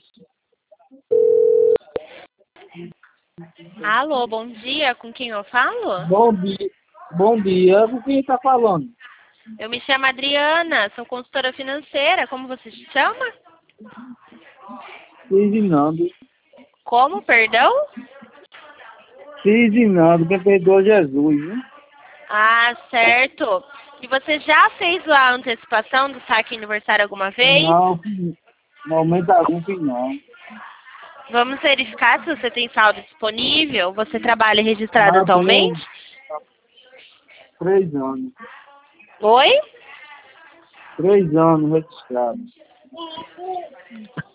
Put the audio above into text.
Alô, bom dia, com quem eu falo? Bom dia. Com quem está falando? Eu me chamo Adriana, sou consultora financeira, como você se chama? Cisinando. Como, perdão? Cisinando, quem perdoa Jesus, né? Ah, certo. E você já fez a antecipação do saque aniversário alguma vez? Não, no momento algum que não. Vamos verificar se você tem saldo disponível. Você trabalha registrado Não, atualmente? tenho 3 anos. Oi? 3 anos registrado.